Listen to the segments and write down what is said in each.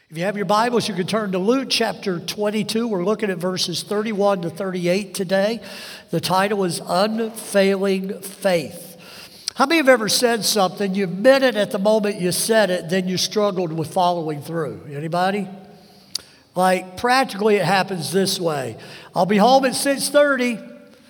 If you have your Bibles, you can turn to Luke chapter 22. We're looking at verses 31 to 38 today. The title is Unfailing Faith. How many have ever said something, you meant it at the moment you said it, then you struggled with following through? Anybody? Like, practically it happens this way. I'll be home at 6:30.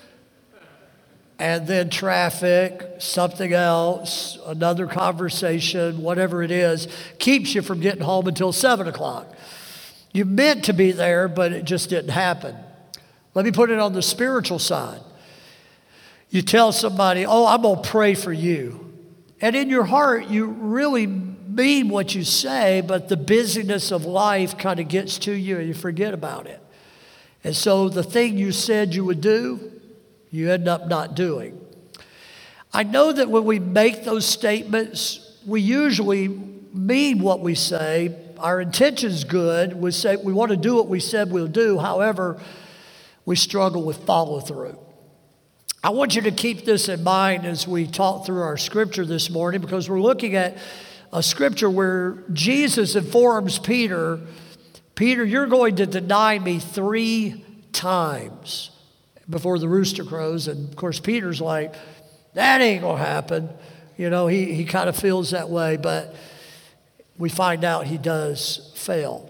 And then traffic, something else, another conversation, whatever it is, keeps you from getting home until 7 o'clock. You meant to be there, but it just didn't happen. Let me put it on the spiritual side. You tell somebody, oh, I'm going to pray for you. And in your heart, you really mean what you say, but the busyness of life kind of gets to you and you forget about it. And so the thing you said you would do, you end up not doing. I know that when we make those statements, we usually mean what we say. Our intention's good. We say we want to do what we said we'll do. However, we struggle with follow through. I want you to keep this in mind as we talk through our scripture this morning, because we're looking at a scripture where Jesus informs Peter, you're going to deny me 3 times before the rooster crows. And of course, Peter's like, that ain't gonna happen. You know, he kind of feels that way, but we find out he does fail.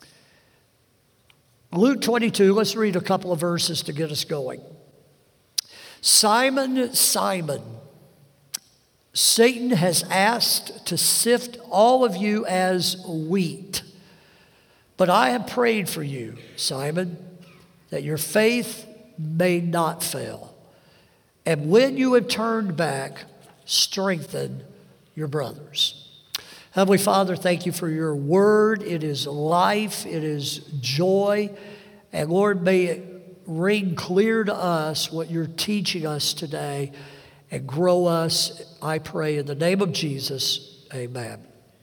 Luke 22, let's read a couple of verses to get us going. Simon, Simon, Satan has asked to sift all of you as wheat. But I have prayed for you, Simon, that your faith may not fail. And when you have turned back, strengthen your brothers. Heavenly Father, thank you for your word. It is life. It is joy. And Lord, may it ring clear to us what you're teaching us today and grow us, I pray, in the name of Jesus. Amen.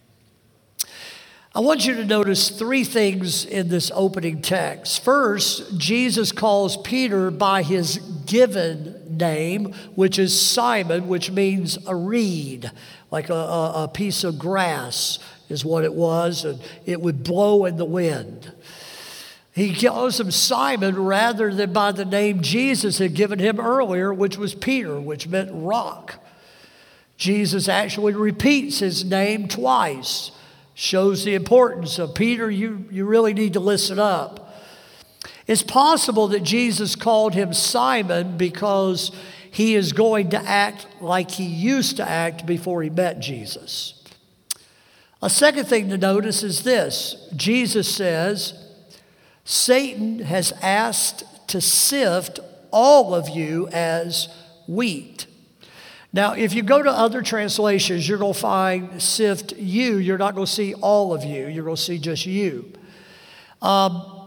I want you to notice 3 things in this opening text. First, Jesus calls Peter by his given name, which is Simon, which means a reed, like a piece of grass is what it was, and it would blow in the wind. He calls him Simon rather than by the name Jesus had given him earlier, which was Peter, which meant rock. Jesus actually repeats his name twice. Shows the importance of Peter, you really need to listen up. It's possible that Jesus called him Simon because he is going to act like he used to act before he met Jesus. A second thing to notice is this. Jesus says, Satan has asked to sift all of you as wheat. Now, if you go to other translations, you're going to find sift you. You're not going to see all of you. You're going to see just you. I'm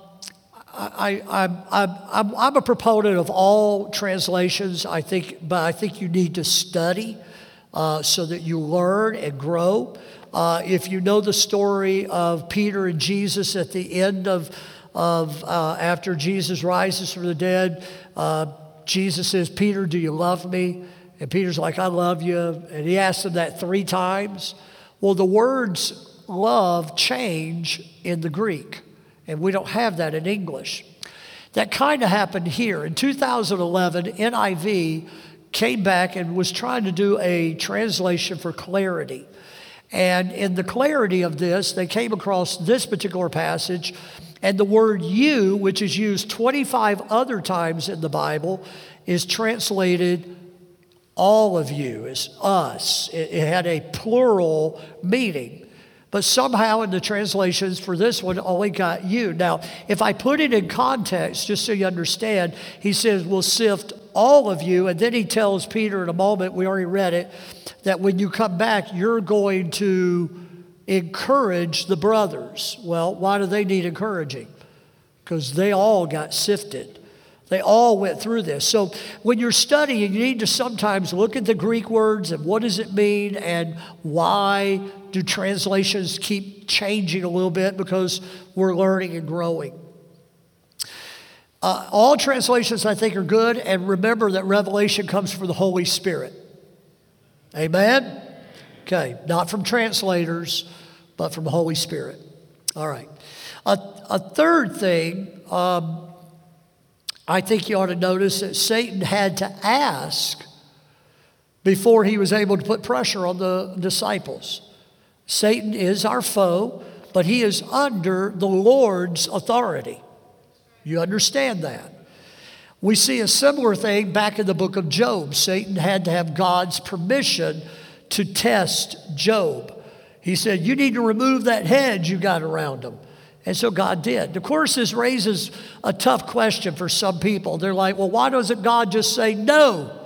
a proponent of all translations, I think, but I think you need to study so that you learn and grow. If you know the story of Peter and Jesus at the end of after Jesus rises from the dead, Jesus says, Peter, do you love me? And Peter's like, I love you. And he asks him that 3 times. Well, the words love change in the Greek. And we don't have that in English. That kind of happened here. In 2011, NIV came back and was trying to do a translation for clarity. And in the clarity of this, they came across this particular passage. And the word you, which is used 25 other times in the Bible, is translated all of you, is us. It had a plural meaning. But somehow in the translations for this one, only got you. Now, if I put it in context, just so you understand, he says, we'll sift all of you. And then he tells Peter in a moment, we already read it, that when you come back, you're going to encourage the brothers. Well, why do they need encouraging? Because they all got sifted. They all went through this. So when you're studying, you need to sometimes look at the Greek words and what does it mean and why do translations keep changing a little bit, because we're learning and growing. All translations, I think, are good. And remember that revelation comes from the Holy Spirit. Amen? Okay, not from translators, but from the Holy Spirit. All right. A third thing, I think you ought to notice that Satan had to ask before he was able to put pressure on the disciples. Satan is our foe, but he is under the Lord's authority. You understand that? We see a similar thing back in the book of Job. Satan had to have God's permission to test Job. He said, you need to remove that hedge you got around him. And so God did. Of course, this raises a tough question for some people. They're like, well, why doesn't God just say no?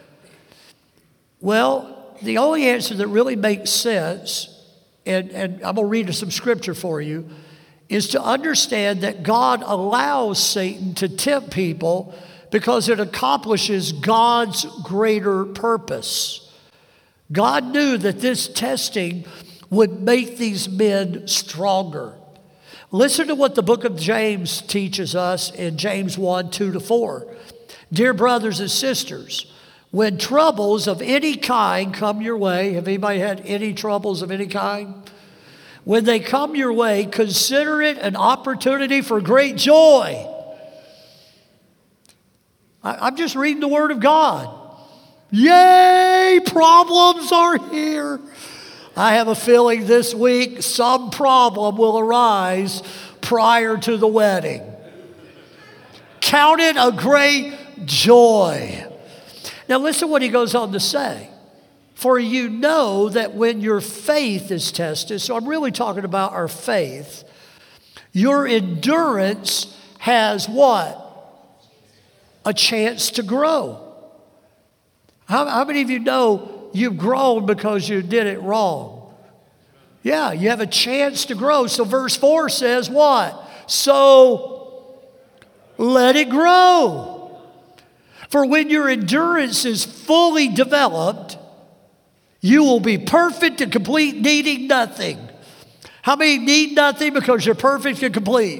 Well, the only answer that really makes sense, and I'm going to read some scripture for you, is to understand that God allows Satan to tempt people because it accomplishes God's greater purpose. God knew that this testing would make these men stronger. Listen to what the book of James teaches us in James 1, 2-4. Dear brothers and sisters, when troubles of any kind come your way, have anybody had any troubles of any kind? When they come your way, consider it an opportunity for great joy. I'm just reading the Word of God. Yay, problems are here. I have a feeling this week some problem will arise prior to the wedding. Count it a great joy. Now listen what he goes on to say. For you know that when your faith is tested, so I'm really talking about our faith, your endurance has what? A chance to grow. How many of you know you've grown because you did it wrong? Yeah, you have a chance to grow. So verse 4 says what? So let it grow. For when your endurance is fully developed, you will be perfect and complete, needing nothing. How many need nothing because you're perfect and complete?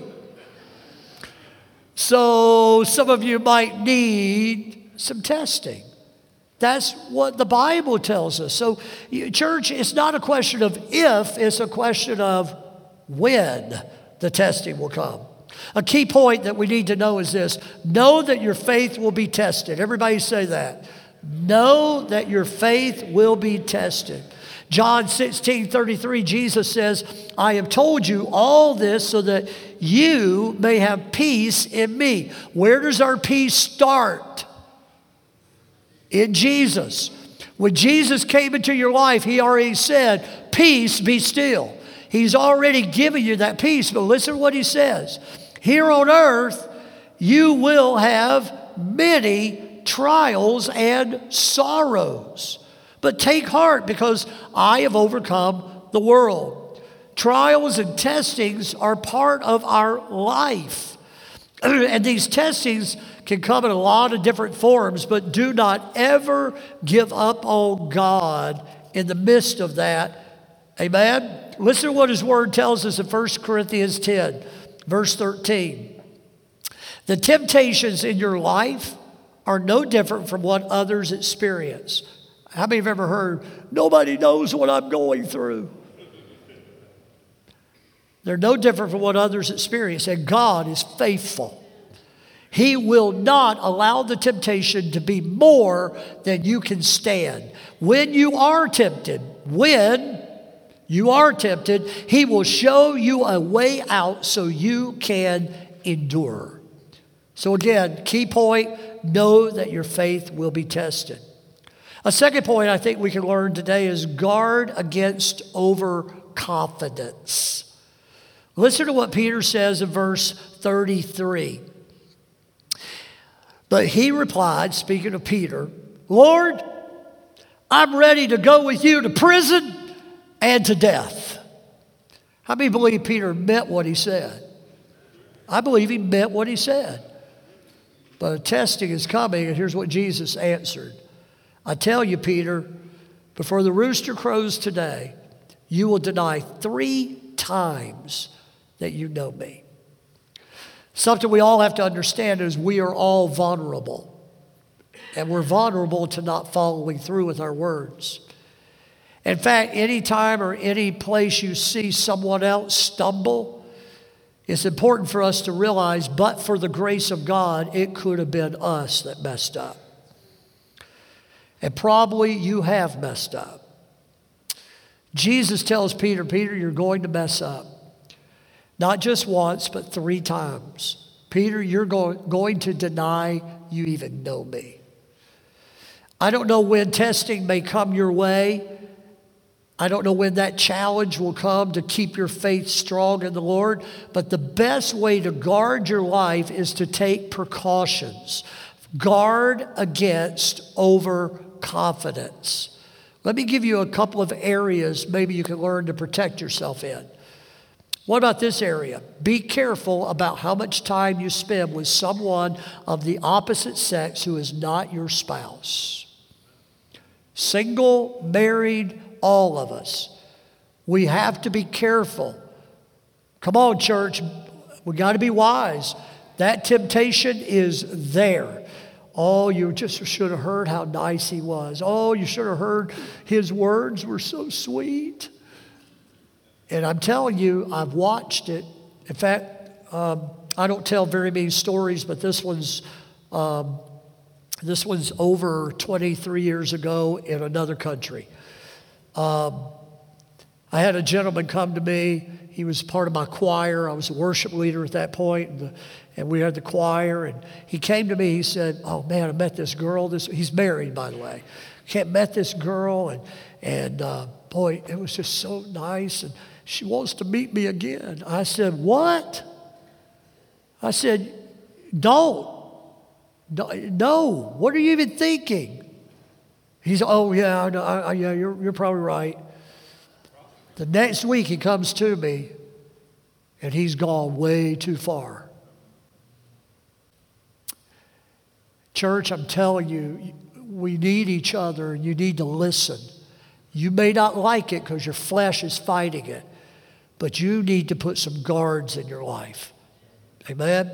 So some of you might need some testing. That's what the Bible tells us. So, church, it's not a question of if, it's a question of when the testing will come. A key point that we need to know is this. Know that your faith will be tested. Everybody say that. Know that your faith will be tested. John 16:33, Jesus says, I have told you all this so that you may have peace in me. Where does our peace start? In Jesus. When Jesus came into your life, he already said, peace, be still. He's already given you that peace. But listen to what he says. Here on earth, you will have many trials and sorrows. But take heart, because I have overcome the world. Trials and testings are part of our life. And these testings can come in a lot of different forms, but do not ever give up on God in the midst of that. Amen? Listen to what his word tells us in 1 Corinthians 10, verse 13. The temptations in your life are no different from what others experience. How many have ever heard, nobody knows what I'm going through? They're no different from what others experience, and God is faithful. He will not allow the temptation to be more than you can stand. When you are tempted, he will show you a way out so you can endure. So again, key point, know that your faith will be tested. A second point I think we can learn today is guard against overconfidence. Listen to what Peter says in verse 33. But he replied, speaking of Peter, Lord, I'm ready to go with you to prison and to death. How many believe Peter meant what he said? I believe he meant what he said. But a testing is coming, and here's what Jesus answered. I tell you, Peter, before the rooster crows today, you will deny 3 times that you know me. Something we all have to understand is we are all vulnerable. And we're vulnerable to not following through with our words. In fact, any time or any place you see someone else stumble, It's important for us to realize, but for the grace of God, it could have been us that messed up. And probably you have messed up. Jesus tells Peter, Peter, you're going to mess up. Not just once, but 3 times. Peter, you're going to deny you even know me. I don't know when testing may come your way. I don't know when that challenge will come to keep your faith strong in the Lord. But the best way to guard your life is to take precautions. Guard against overconfidence. Let me give you a couple of areas maybe you can learn to protect yourself in. What about this area? Be careful about how much time you spend with someone of the opposite sex who is not your spouse. Single, married, all of us. We have to be careful. Come on, church. We got to be wise. That temptation is there. Oh, you just should have heard how nice he was. Oh, you should have heard his words were so sweet. And I'm telling you, I've watched it. In fact, I don't tell very many stories, but this one's over 23 years ago in another country. I had a gentleman come to me. He was part of my choir. I was a worship leader at that point, and we had the choir. And he came to me. He said, "Oh man, I met this girl. He's married, by the way. Met this girl, and boy, it was just so nice. And she wants to meet me again." I said, "What?" I said, "Don't. No. What are you even thinking?" He said, "Oh yeah, no, yeah, you're probably right." The next week he comes to me, and he's gone way too far. Church, I'm telling you, we need each other, and you need to listen. You may not like it because your flesh is fighting it, but you need to put some guards in your life. Amen?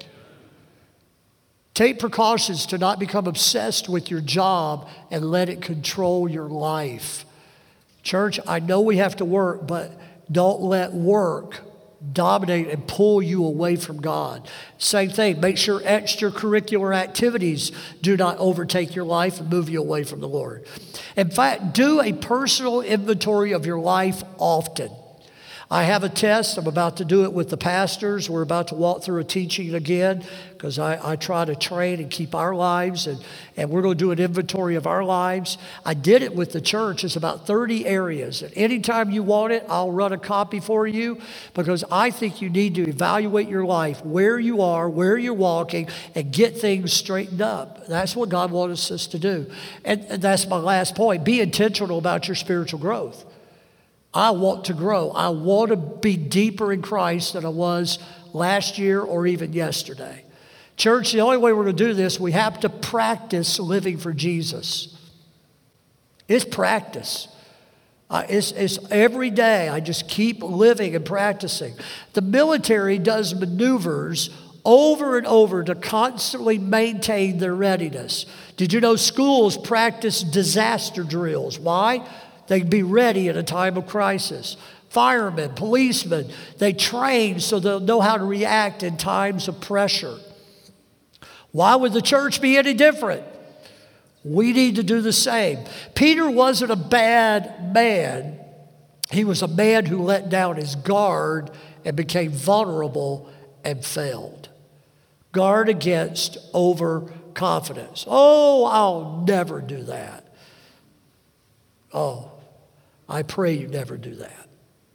Take precautions to not become obsessed with your job and let it control your life. Church, I know we have to work, but don't let work dominate and pull you away from God. Same thing, make sure extracurricular activities do not overtake your life and move you away from the Lord. In fact, do a personal inventory of your life often. I have a test. I'm about to do it with the pastors. We're about to walk through a teaching again because I try to train and keep our lives, and we're going to do an inventory of our lives. I did it with the church. It's about 30 areas. And anytime you want it, I'll run a copy for you because I think you need to evaluate your life, where you are, where you're walking, and get things straightened up. That's what God wants us to do. And that's my last point. Be intentional about your spiritual growth. I want to grow. I want to be deeper in Christ than I was last year or even yesterday. Church, the only way we're going to do this, we have to practice living for Jesus. It's practice. It's every day. I just keep living and practicing. The military does maneuvers over and over to constantly maintain their readiness. Did you know schools practice disaster drills? Why? They can be ready at a time of crisis. Firemen, policemen, they train so they'll know how to react in times of pressure. Why would the church be any different? We need to do the same. Peter wasn't a bad man. He was a man who let down his guard and became vulnerable and failed. Guard against overconfidence. Oh, I'll never do that. Oh, I pray you never do that.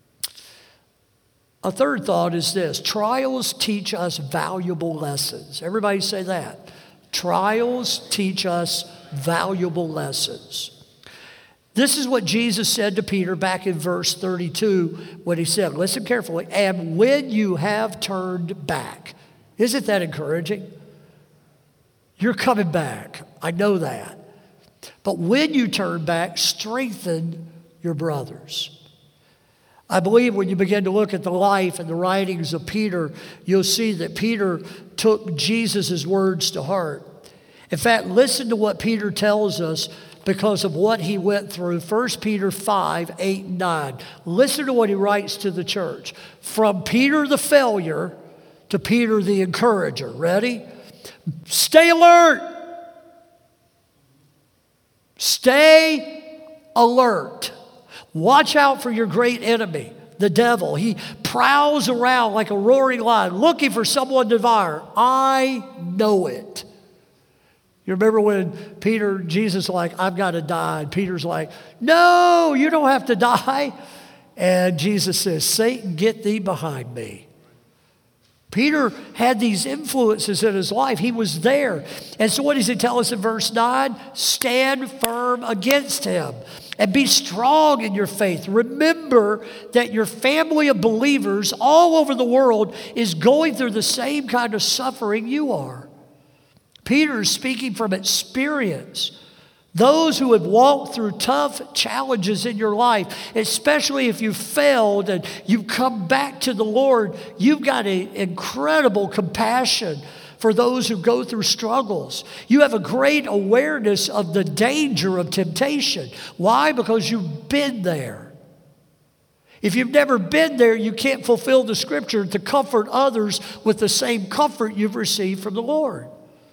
A third thought is this: trials teach us valuable lessons. Everybody say that. Trials teach us valuable lessons. This is what Jesus said to Peter back in verse 32 when he said, listen carefully, "And when you have turned back." Isn't that encouraging? You're coming back. I know that. But when you turn back, strengthen your brothers. I believe when you begin to look at the life and the writings of Peter, you'll see that Peter took Jesus' words to heart. In fact, listen to what Peter tells us because of what he went through. 1 Peter 5, 8, and 9. Listen to what he writes to the church. From Peter the failure to Peter the encourager. Ready? Stay alert. Stay alert. Watch out for your great enemy, the devil. He prowls around like a roaring lion, looking for someone to devour. I know it. You remember when Jesus like, I've got to die. And Peter's like, no, you don't have to die. And Jesus says, Satan, get thee behind me. Peter had these influences in his life. He was there. And so what does he tell us in verse 9? Stand firm against him and be strong in your faith. Remember that your family of believers all over the world is going through the same kind of suffering you are. Peter is speaking from experience. Those who have walked through tough challenges in your life, especially if you failed and you come back to the Lord, you've got an incredible compassion for those who go through struggles. You have a great awareness of the danger of temptation. Why? Because you've been there. If you've never been there, you can't fulfill the scripture to comfort others with the same comfort you've received from the Lord.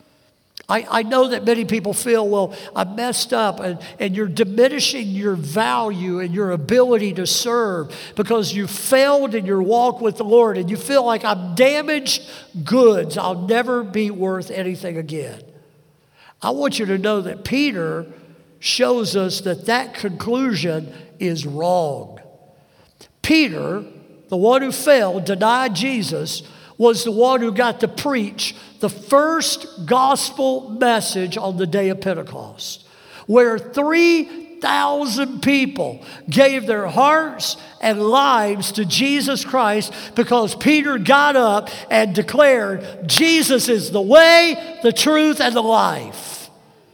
I know that many people feel, well, I messed up, and you're diminishing your value and your ability to serve because you failed in your walk with the Lord, and you feel like I'm damaged goods. I'll never be worth anything again. I want you to know that Peter shows us that conclusion is wrong. Peter, the one who failed, denied Jesus, was the one who got to preach the first gospel message on the day of Pentecost, where 3,000 people gave their hearts and lives to Jesus Christ because Peter got up and declared, Jesus is the way, the truth, and the life.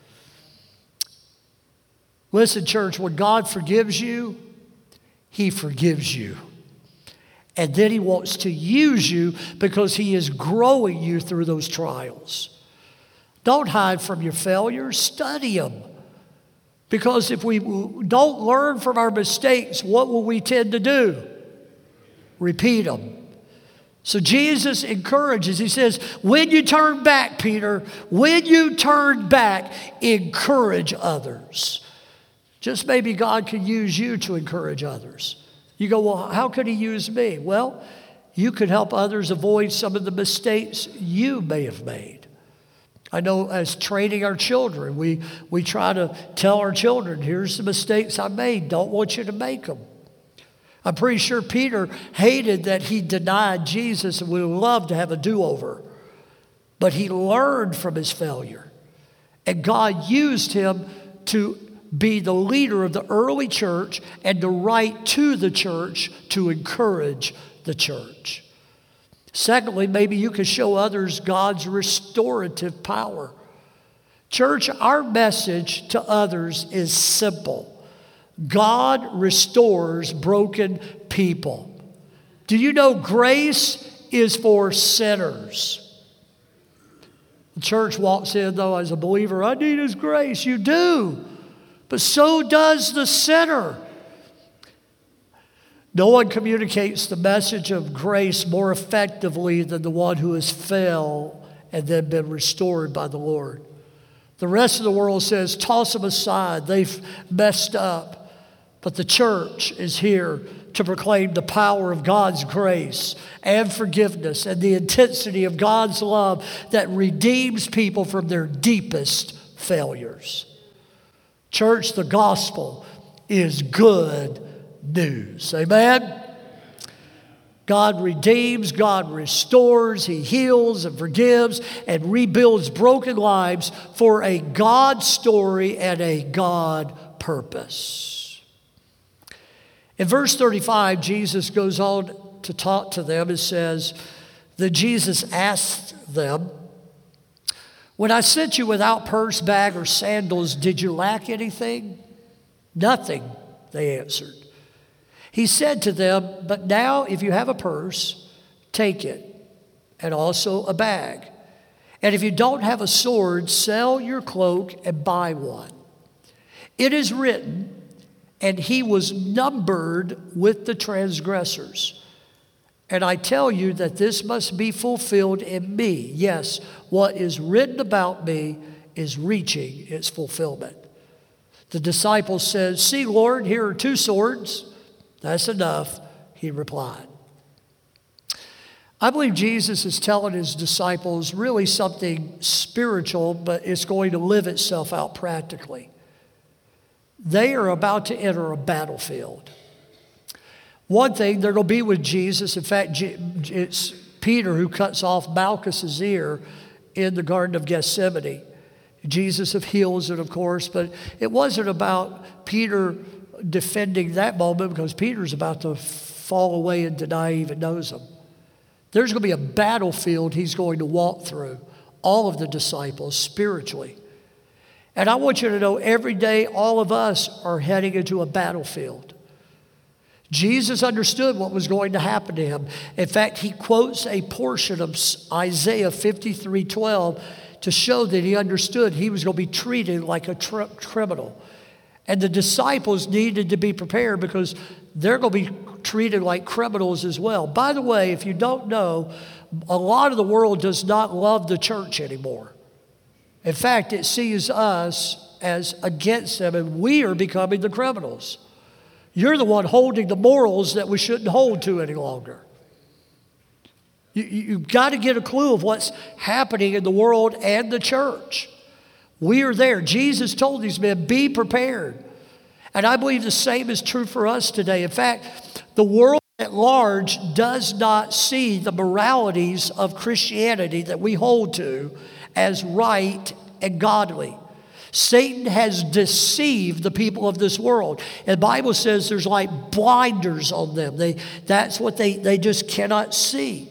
Listen, church, when God forgives you, He forgives you. And then He wants to use you because He is growing you through those trials. Don't hide from your failures. Study them. Because if we don't learn from our mistakes, what will we tend to do? Repeat them. So Jesus encourages. He says, when you turn back, Peter, when you turn back, encourage others. Just maybe God can use you to encourage others. You go, well, how could He use me? Well, you could help others avoid some of the mistakes you may have made. I know as training our children, we try to tell our children, here's the mistakes I made. Don't want you to make them. I'm pretty sure Peter hated that he denied Jesus and would love to have a do-over. But he learned from his failure. And God used him to be the leader of the early church and to write to the church to encourage the church. Secondly, maybe you can show others God's restorative power. Church, our message to others is simple. God restores broken people. Do you know grace is for sinners? The church walks in, though, as a believer, I need His grace. You do. But so does the sinner. No one communicates the message of grace more effectively than the one who has failed and then been restored by the Lord. The rest of the world says, toss them aside. They've messed up. But the church is here to proclaim the power of God's grace and forgiveness and the intensity of God's love that redeems people from their deepest failures. Church, the gospel is good news. Amen? God redeems, God restores, He heals and forgives and rebuilds broken lives for a God story and a God purpose. In verse 35, Jesus goes on to talk to them and says that Jesus asked them, when I sent you without purse, bag, or sandals, did you lack anything? Nothing, they answered. He said to them, but now if you have a purse, take it, and also a bag. And if you don't have a sword, sell your cloak and buy one. It is written, and he was numbered with the transgressors. And I tell you that this must be fulfilled in me. Yes, what is written about me is reaching its fulfillment. The disciples said, "See, Lord, here are 2 swords. That's enough," he replied. I believe Jesus is telling his disciples really something spiritual, but it's going to live itself out practically. They are about to enter a battlefield. One thing, they're going to be with Jesus. In fact, it's Peter who cuts off Malchus's ear in the Garden of Gethsemane. Jesus heals it, of course, but it wasn't about Peter defending that moment because Peter's about to fall away and deny he even knows him. There's going to be a battlefield he's going to walk through, all of the disciples spiritually. And I want you to know every day all of us are heading into a battlefield. Jesus understood what was going to happen to him. In fact, he quotes a portion of Isaiah 53:12 to show that he understood he was going to be treated like a criminal. And the disciples needed to be prepared because they're going to be treated like criminals as well. By the way, if you don't know, a lot of the world does not love the church anymore. In fact, it sees us as against them, and we are becoming the criminals. You're the one holding the morals that we shouldn't hold to any longer. You've got to get a clue of what's happening in the world and the church. We are there. Jesus told these men, be prepared. And I believe the same is true for us today. In fact, the world at large does not see the moralities of Christianity that we hold to as right and godly. Satan has deceived the people of this world. And the Bible says there's like blinders on them. That's what they just cannot see.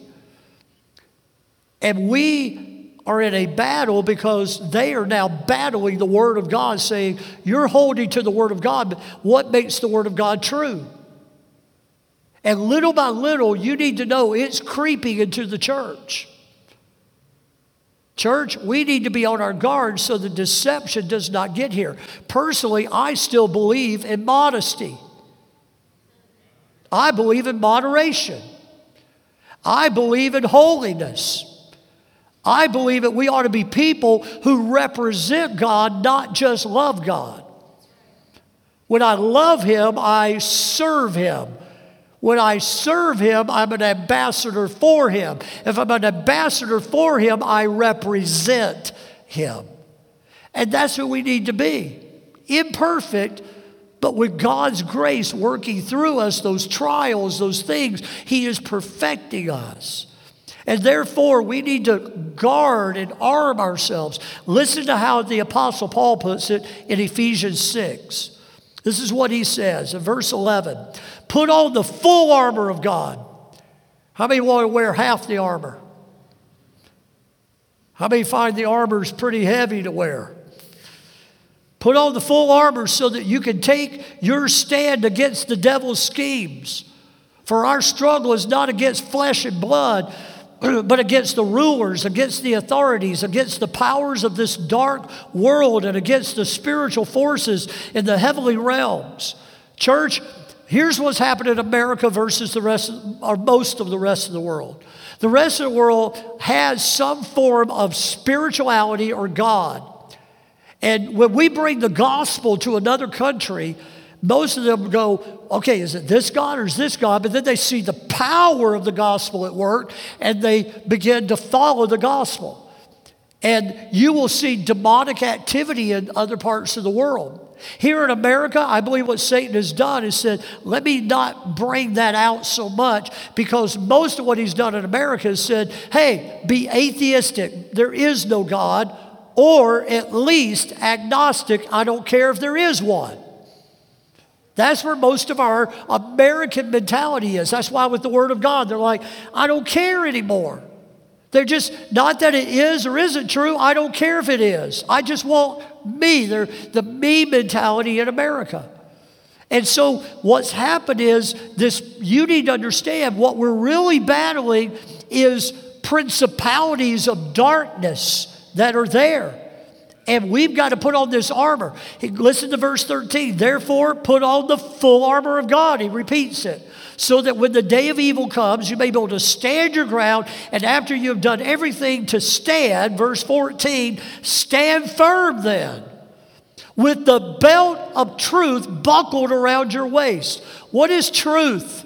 And we are in a battle because they are now battling the Word of God, saying, you're holding to the Word of God, but what makes the Word of God true? And little by little, you need to know it's creeping into the church. Church, we need to be on our guard so the deception does not get here. Personally, I still believe in modesty. I believe in moderation. I believe in holiness. I believe that we ought to be people who represent God, not just love God. When I love Him, I serve Him. When I serve Him, I'm an ambassador for Him. If I'm an ambassador for Him, I represent Him. And that's who we need to be. Imperfect, but with God's grace working through us, those trials, those things, He is perfecting us. And therefore, we need to guard and arm ourselves. Listen to how the Apostle Paul puts it in Ephesians 6. This is what he says in verse 11. Put on the full armor of God. How many want to wear half the armor? How many find the armor is pretty heavy to wear? Put on the full armor so that you can take your stand against the devil's schemes. For our struggle is not against flesh and blood, but against the rulers, against the authorities, against the powers of this dark world, and against the spiritual forces in the heavenly realms. Church, here's what's happened in America versus the rest, or most of the rest of the world. The rest of the world has some form of spirituality or God. And when we bring the gospel to another country, most of them go, okay, is it this God or is this God? But then they see the power of the gospel at work and they begin to follow the gospel. And you will see demonic activity in other parts of the world. Here in America, I believe what Satan has done is said, let me not bring that out so much, because most of what he's done in America is said, hey, be atheistic. There is no God, or at least agnostic. I don't care if there is one. That's where most of our American mentality is. That's why with the Word of God, they're like, I don't care anymore. They're just, not that it is or isn't true, I don't care if it is. I just want me. They're the me mentality in America. And so what's happened is this, you need to understand what we're really battling is principalities of darkness that are there. And we've got to put on this armor. Listen to verse 13. Therefore, put on the full armor of God. He repeats it. So that when the day of evil comes, you may be able to stand your ground. And after you have done everything to stand, verse 14, stand firm then, with the belt of truth buckled around your waist. What is truth?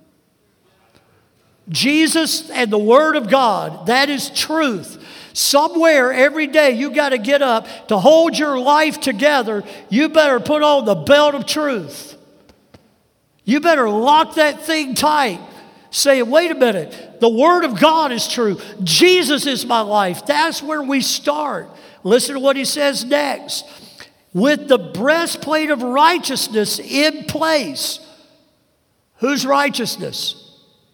Jesus and the Word of God. That is truth. Somewhere every day you got to get up to hold your life together. You better put on the belt of truth. You better lock that thing tight. Say, wait a minute. The Word of God is true. Jesus is my life. That's where we start. Listen to what he says next. With the breastplate of righteousness in place. Whose righteousness?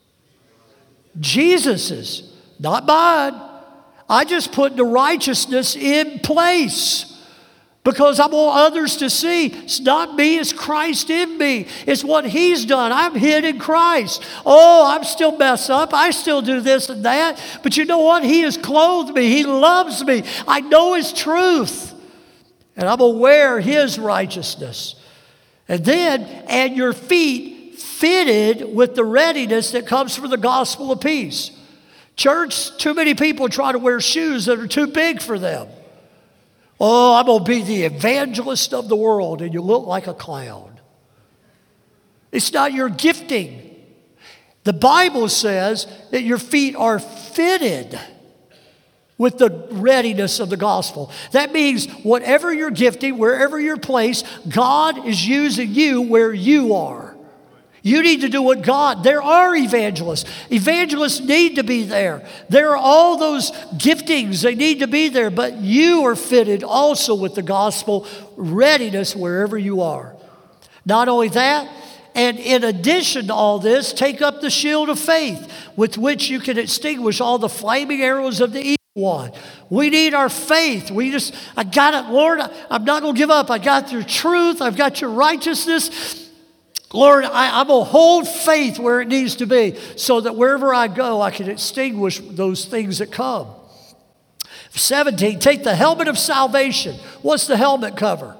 Jesus's, not mine. I just put the righteousness in place because I want others to see it's not me, it's Christ in me. It's what he's done. I'm hid in Christ. Oh, I'm still messed up. I still do this and that. But you know what? He has clothed me. He loves me. I know his truth. And I'm aware of his righteousness. And your feet fitted with the readiness that comes from the gospel of peace. Church, too many people try to wear shoes that are too big for them. Oh, I'm going to be the evangelist of the world, and you look like a clown. It's not your gifting. The Bible says that your feet are fitted with the readiness of the gospel. That means whatever you're gifting, wherever you're placed, God is using you where you are. You need to do what God. There are evangelists. Evangelists need to be there. There are all those giftings. They need to be there. But you are fitted also with the gospel readiness wherever you are. Not only that, and in addition to all this, take up the shield of faith with which you can extinguish all the flaming arrows of the evil one. We need our faith. I got it, Lord. I'm not going to give up. I got your truth. I've got your righteousness. Lord, I'm going to hold faith where it needs to be so that wherever I go, I can extinguish those things that come. 17, take the helmet of salvation. What's the helmet cover?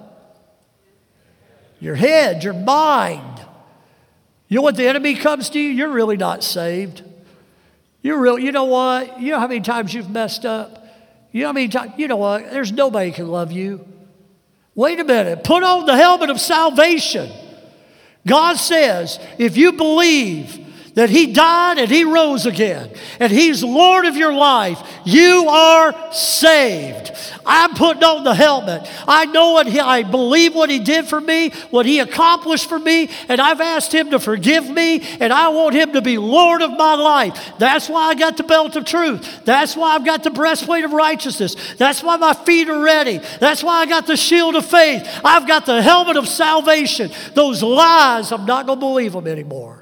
Your head, your mind. You know what the enemy comes to you? You're really not saved. You know what? You know how many times you've messed up? You know how many times? You know what? There's nobody can love you. Wait a minute. Put on the helmet of salvation. God says, if you believe that he died and he rose again, and he's Lord of your life, you are saved. I'm putting on the helmet. I know I believe what he did for me, what he accomplished for me, and I've asked him to forgive me, and I want him to be Lord of my life. That's why I got the belt of truth. That's why I've got the breastplate of righteousness. That's why my feet are ready. That's why I got the shield of faith. I've got the helmet of salvation. Those lies, I'm not going to believe them anymore.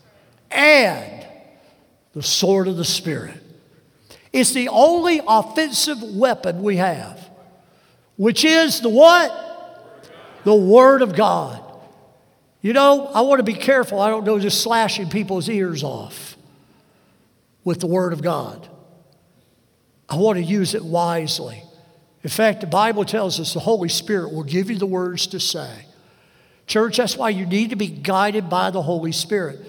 And the sword of the Spirit. It's the only offensive weapon we have, which is the what? The Word of God. You know, I want to be careful. I don't go just slashing people's ears off with the Word of God. I want to use it wisely. In fact, the Bible tells us the Holy Spirit will give you the words to say. Church, that's why you need to be guided by the Holy Spirit.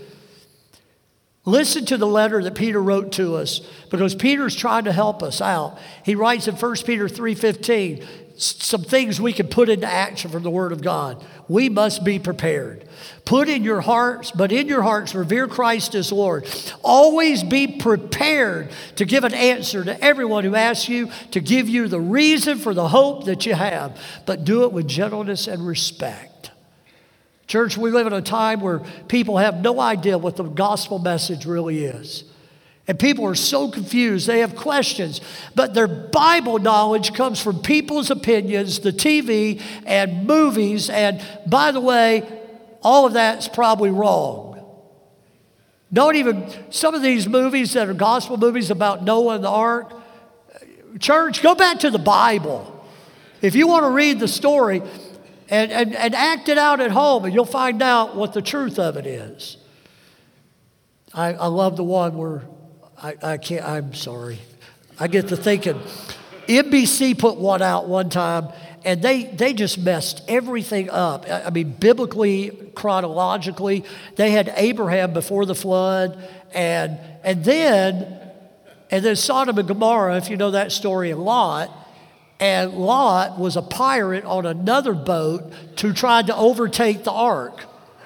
Listen to the letter that Peter wrote to us, because Peter's trying to help us out. He writes in 1 Peter 3:15, some things we can put into action from the Word of God. We must be prepared. But in your hearts, revere Christ as Lord. Always be prepared to give an answer to everyone who asks you to give you the reason for the hope that you have, but do it with gentleness and respect. Church, we live in a time where people have no idea what the gospel message really is. And people are so confused. They have questions. But their Bible knowledge comes from people's opinions, the TV, and movies. And by the way, all of that's probably wrong. Some of these movies that are gospel movies about Noah and the ark, church, go back to the Bible. If you want to read the story, and act it out at home, and you'll find out what the truth of it is. I love the one where I'm sorry. I get to thinking, NBC put one out one time, and they just messed everything up. I mean, biblically, chronologically, they had Abraham before the flood, and then Sodom and Gomorrah, if you know that story, and Lot. And Lot was a pirate on another boat who tried to overtake the ark.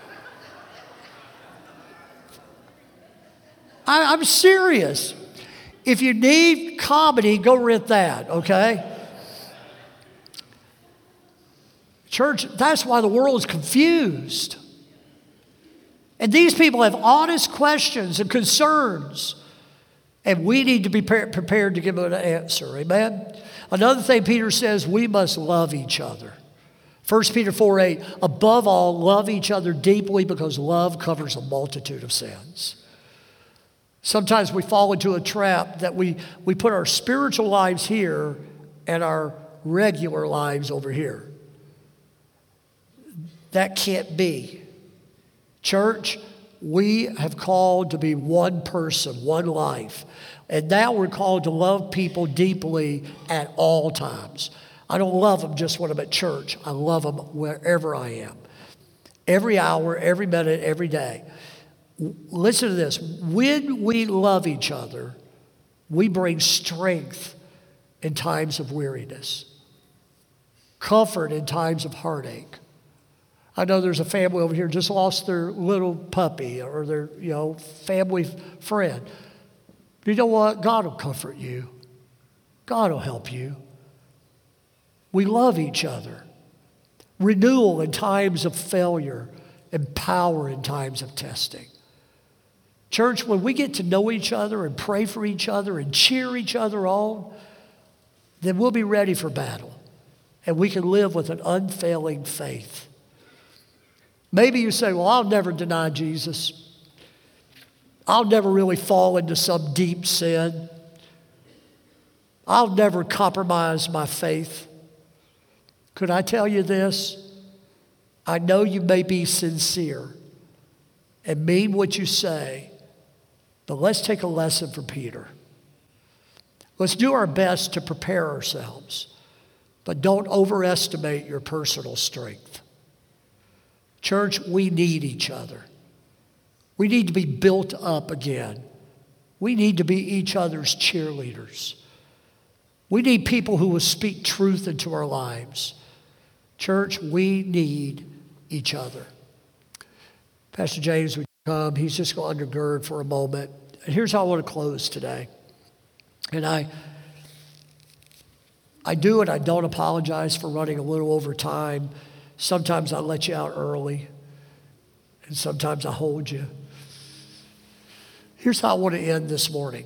I'm serious. If you need comedy, go rent that, okay? Church, that's why the world is confused. And these people have honest questions and concerns. And we need to be prepared to give them an answer, amen? Another thing Peter says, we must love each other. 1 Peter 4:8, above all, love each other deeply because love covers a multitude of sins. Sometimes we fall into a trap that we put our spiritual lives here and our regular lives over here. That can't be. Church, we have called to be one person, one life. And now we're called to love people deeply at all times. I don't love them just when I'm at church. I love them wherever I am. Every hour, every minute, every day. Listen to this. When we love each other, we bring strength in times of weariness, comfort in times of heartache. I know there's a family over here just lost their little puppy or their, family friend. You know what? God will comfort you. God will help you. We love each other. Renewal in times of failure and power in times of testing. Church, when we get to know each other and pray for each other and cheer each other on, then we'll be ready for battle. And we can live with an unfailing faith. Maybe you say, well, I'll never deny Jesus. I'll never really fall into some deep sin. I'll never compromise my faith. Could I tell you this? I know you may be sincere and mean what you say, but let's take a lesson from Peter. Let's do our best to prepare ourselves, but don't overestimate your personal strength. Church, we need each other. We need to be built up again. We need to be each other's cheerleaders. We need people who will speak truth into our lives. Church, we need each other. Pastor James would come. He's just going to undergird for a moment. And here's how I want to close today. And I do and I don't apologize for running a little over time. Sometimes I let you out early, and sometimes I hold you. Here's how I want to end this morning.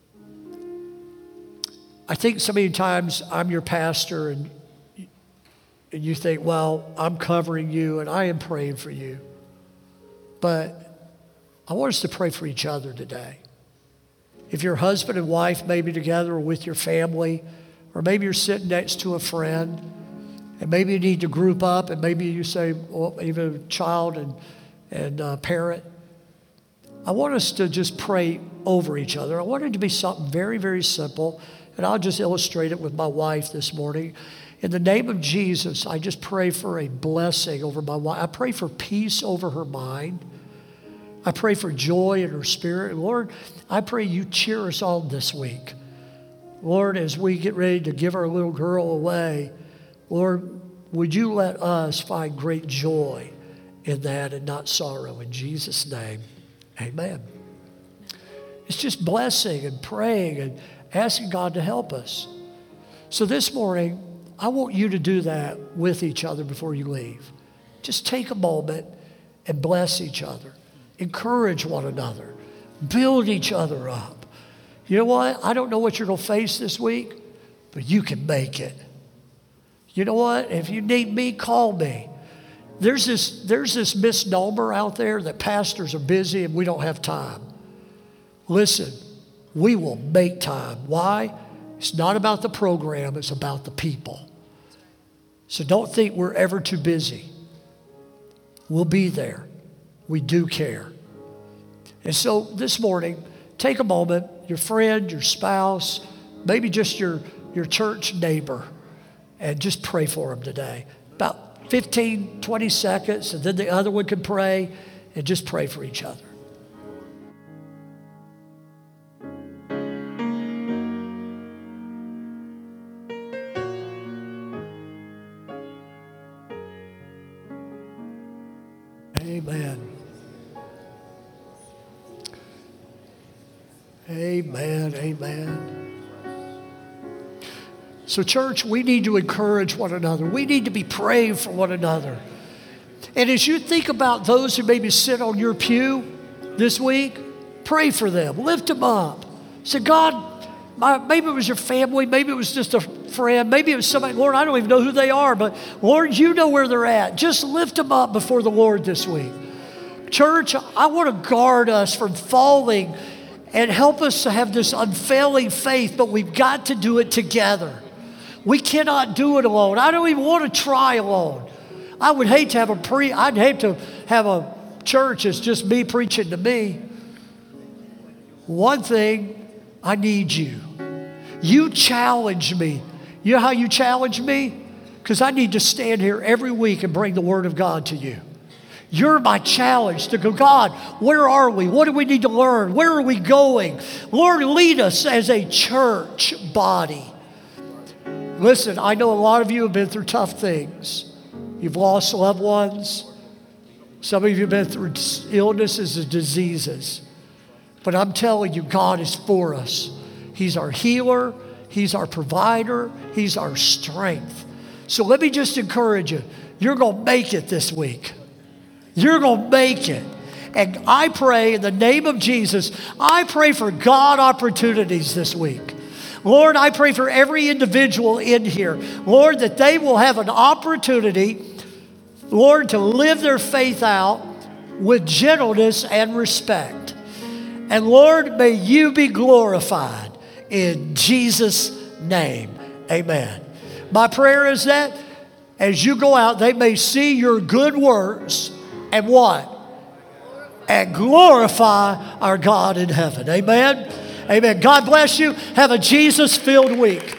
I think so many times I'm your pastor, and you think, well, I'm covering you, and I am praying for you. But I want us to pray for each other today. If your husband and wife may be together or with your family, or maybe you're sitting next to a friend, and maybe you need to group up, and maybe you say, well, even a child and parent. I want us to just pray over each other. I want it to be something very, very simple, and I'll just illustrate it with my wife this morning. In the name of Jesus, I just pray for a blessing over my wife. I pray for peace over her mind. I pray for joy in her spirit. Lord, I pray you cheer us on this week. Lord, as we get ready to give our little girl away, Lord, would you let us find great joy in that and not sorrow. In Jesus' name, amen. It's just blessing and praying and asking God to help us. So this morning, I want you to do that with each other before you leave. Just take a moment and bless each other. Encourage one another. Build each other up. You know what? I don't know what you're going to face this week, but you can make it. You know what? If you need me, call me. There's this misnomer out there that pastors are busy and we don't have time. Listen, we will make time. Why? It's not about the program, it's about the people. So don't think we're ever too busy. We'll be there. We do care. And so this morning, take a moment, your friend, your spouse, maybe just your your church neighbor and just pray for them today. About 15, 20 seconds, and then the other one can pray, and just pray for each other. Amen. Amen. Amen. So, church, we need to encourage one another. We need to be praying for one another. And as you think about those who maybe sit on your pew this week, pray for them. Lift them up. Say, God, maybe it was your family. Maybe it was just a friend. Maybe it was somebody. Lord, I don't even know who they are. But, Lord, you know where they're at. Just lift them up before the Lord this week. Church, I want to guard us from falling and help us to have this unfailing faith, but we've got to do it together. We cannot do it alone. I don't even want to try alone. I would hate to have I'd hate to have a church that's just me preaching to me. One thing, I need you. You challenge me. You know how you challenge me? Because I need to stand here every week and bring the Word of God to you. You're my challenge to go, God, where are we? What do we need to learn? Where are we going? Lord, lead us as a church body. Listen, I know a lot of you have been through tough things. You've lost loved ones. Some of you have been through illnesses and diseases. But I'm telling you, God is for us. He's our healer. He's our provider. He's our strength. So let me just encourage you. You're going to make it this week. You're going to make it. And I pray in the name of Jesus, I pray for God opportunities this week. Lord, I pray for every individual in here, Lord, that they will have an opportunity, Lord, to live their faith out with gentleness and respect. And Lord, may you be glorified in Jesus' name. Amen. My prayer is that as you go out, they may see your good works and what? And glorify our God in heaven. Amen. Amen. God bless you. Have a Jesus-filled week.